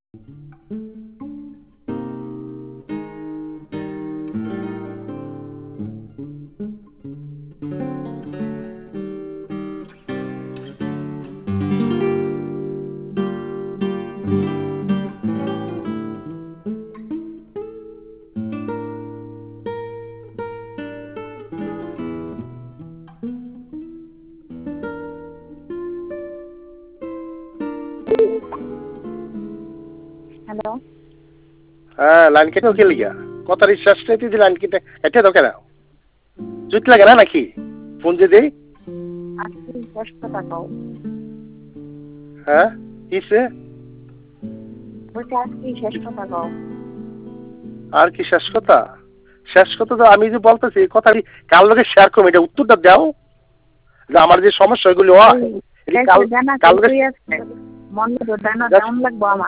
hello হ্যাঁ line কেটে কে লিগা কথা রিচার্জ নিতে লাইন কেটে এটা তো কেন জুত লাগে না নাকি ফোন যে দেই আজকে শেষ কথা কও হ্যাঁ কিসে বলছি আজকে শেষ কথা কও আর কি শেষ কথা তো আমি যে বলতেছি কথা কার লোকে শেয়ার করবো এটা উত্তরটা দাও যে আমার যে সমস্যা এগুলো হয় কাল মন দানা কেমন লাগবো আমার